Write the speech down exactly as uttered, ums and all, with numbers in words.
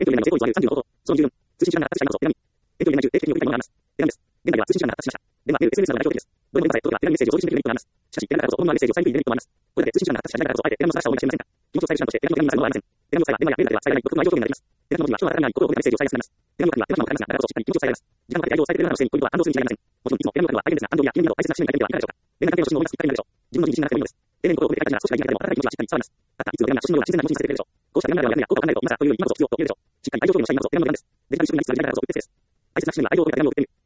遠距離連絡の成功率はさんじゅうの方法。そのにじゅうよん、通信手段が発達した今こそ、手紙。遠距離連絡中、定期的に送りたいものがあります。手紙です。現在では通信手段が発達しました。電話、メール、エスエヌエス などが代表的です。どれも今さえ届けば手紙メッセージを送信できるメリットがあります。しかし、手紙だからこそ本物のメッセージを伝えにくいデメリットもあります。これまで通信手段が発達しないからこそ、あえて手紙の素晴らしさを思い出していませんか。気持ちを伝える手段として手紙を手紙になるものはありません。手紙の際は電話やメールでは伝えられない独特の愛情表現になります。手紙の文字は人が分からない心を込めたメッセージを伝えやすくなります。手紙の中には手間暇もかかりますが、だからこそしっかり気持ちを伝えられます。時間をかけて愛情を伝えてくれるなどしているポイントは感動するに違いありません。もちろんいつも手紙の中には大変ですが、感動や記念など大切な節目に書いてみてはいかがでしょうか。恋愛関係の主人を思い出すきっかけになるでしょう。自分の自信になくてもいいのです。丁寧に心を込めて書いた字が少しが苦手でも温かい気持ちはしっかり伝わります。また、いつも手紙が主人のような自然な文字にさせてくれるでしょう。こうした手紙などはや効果を考えると今さというより今こそ必要と言えるでしょう。しっかり愛情表現をしたい今こそ手紙の時間です。デジタル仕組みが必要になるからこそ送ってです。大切な節目には愛情を込めた手紙を送ってみる。